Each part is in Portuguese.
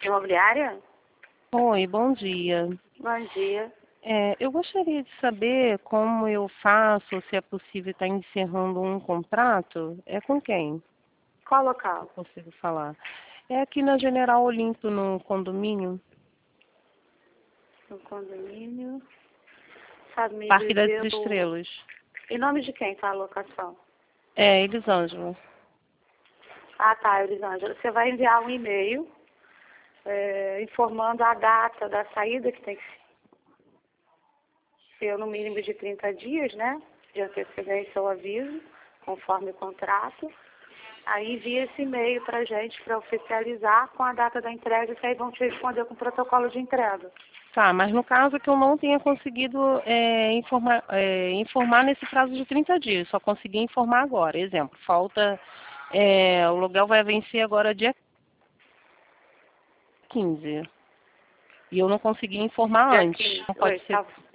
Imobiliária? Oi, bom dia. Bom dia. Eu gostaria de saber como eu faço, ou se é possível estar encerrando um contrato. É com quem? Qual Eu local? consigo falar. É aqui na General Olimpo, no condomínio, No condomínio. Sabe me Parque das dizer o... Estrelas. Em nome de quem tá a locação? É, Elisângela. Ah, tá, Elisângela. Você vai enviar um e-mail informando a data da saída, que tem que ser no mínimo de 30 dias, né? De antecedência ao aviso, conforme o contrato. Aí envia esse e-mail para a gente para oficializar com a data da entrega, que aí vão te responder com o protocolo de entrega. Tá, mas no caso que eu não tenha conseguido informar nesse prazo de 30 dias, só consegui informar agora. Exemplo, o aluguel vai vencer agora dia 15. E eu não consegui informar Dia antes. 15. Não pode Oi, ser.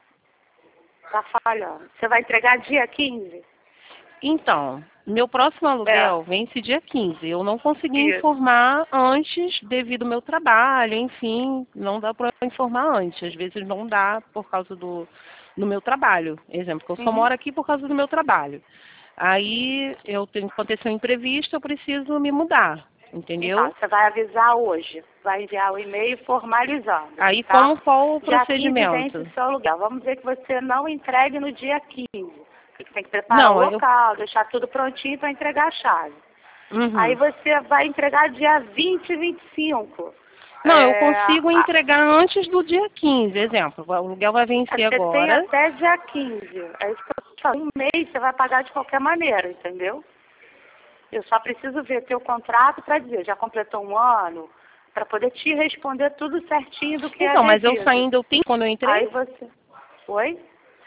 tá falhando. Você vai entregar dia 15? Então, meu próximo aluguel vence dia 15. Eu não consegui Isso. informar antes devido ao meu trabalho, enfim, não dá para informar antes. Às vezes não dá por causa do meu trabalho. Exemplo, que eu só Uhum. moro aqui por causa do meu trabalho. Aí eu tenho que acontecer um imprevisto, eu preciso me mudar, Então, entendeu? você vai avisar hoje. Vai enviar o e-mail formalizando, Aí tá? qual o Dia 15 vence procedimento? o seu aluguel. Vamos dizer que você não entregue no dia 15. Você tem que preparar o Não, local, deixar tudo prontinho para entregar a chave. Aí Uhum. você vai entregar dia 20 e 25. Não, eu consigo entregar antes do dia 15, exemplo. O aluguel vai vencer Você tem agora. até dia 15. É isso que eu tô falando. Um mês você vai pagar de qualquer maneira, entendeu? Eu só preciso ver teu contrato para dizer, já completou um ano, para poder te responder tudo certinho do que é Então, mas eu devido. saindo, eu tenho quando eu Aí entrei? você... Oi?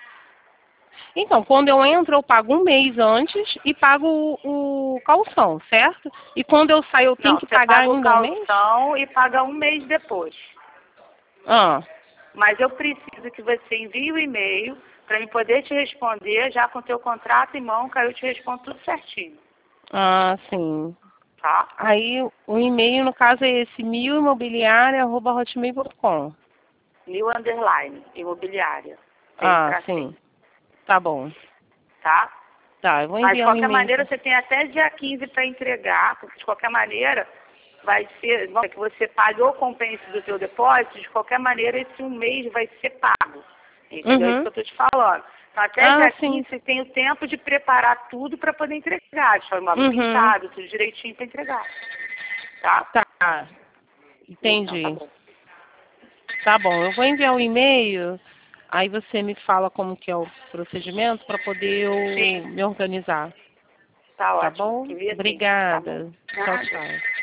Então, quando eu entro, eu pago um mês antes e pago o calção, certo? E quando eu saio, eu tenho Não, que você pagar paga o ainda um mês? calção e paga um mês depois. Ah, Mas eu preciso que você envie o e-mail para eu poder te responder já com o teu contrato em mão, que aí eu te respondo tudo certinho. sim. Tá? Aí, o e-mail, no caso, é esse, milimobiliaria@hotmail.com. New Underline, imobiliária. Tem um tracinho, Sim. Tá bom. tá? Tá, eu vou Mas de enviar um qualquer e-mail, maneira então. você tem até dia 15 para entregar, porque de qualquer maneira vai ser, que você pague ou compense do teu depósito, de qualquer maneira esse um mês vai ser pago. Entendeu? É isso Uhum. que eu estou te falando. Então até dia Sim. 15 você tem o tempo de preparar tudo para poder entregar, deixar o imóvel Uhum. pintado, tudo direitinho para entregar. Tá? Tá, Então, tá entendi. bom. Tá bom, eu vou enviar um e-mail, aí você me fala como que é o procedimento para poder eu Sim, me organizar. tá Tá ótimo. bom? Envia sim, tá bom. Obrigada. Tchau, Nada. tchau.